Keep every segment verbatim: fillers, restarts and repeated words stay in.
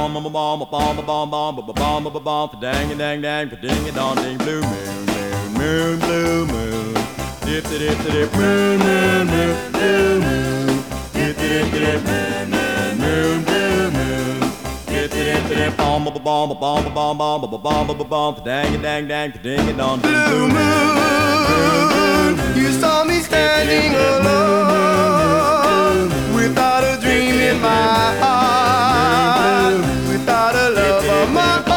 bomb bomb bomb bomb bomb bomb bomb bomb bomb dang dang dang ding dong ding blue moon moon moon blue moon dip dip dip moon moon moon blue moon dip dip dip moon moon moon blue moon dip dip dip bomb bomb bomb bomb bomb bomb bomb bomb bomb dang dang dang ding dong ding blue moon. You saw me standing alone without a dream in my heart, without a love of my own.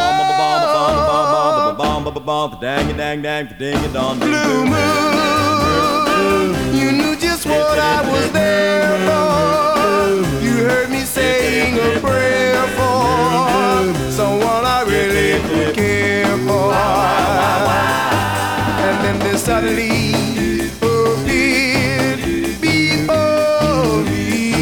Dang dang dang ding dong Blue moon, you knew just what I was there for. You heard me saying a prayer for someone I really could care for. And then there suddenly appeared before me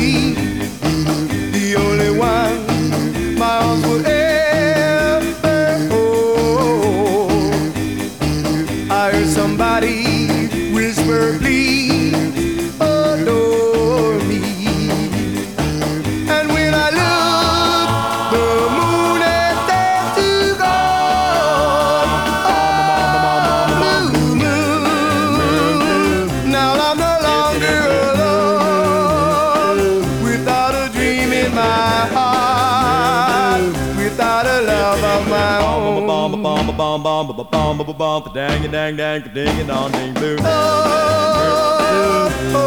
the only one my arms would ever hold. I heard somebody whisper, please adore me. And when I looked, the moon had turned to gold. Oh, blue moon, now I'm no longer alone, without a dream in my heart, without a love of my own. bomb bomb bomb bomb bomb bomb bomb dang dang dang ding dong ding blue Oh, oh,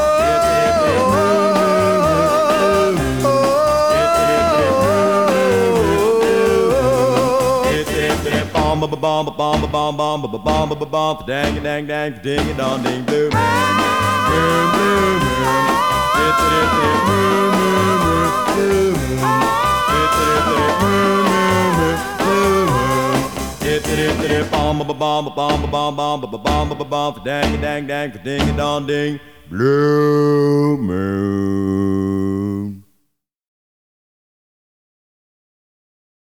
bomb bomb bomb bomb bomb bomb bomb bomb dang dang dang ding dong ding blue moon blue moon dip dip dip moon moon moon blue moon dip dip dip moon moon moon blue moon dip dip dip bomb bomb bomb bomb bomb bomb bomb bomb dang dang dang ding dong ding blue moon.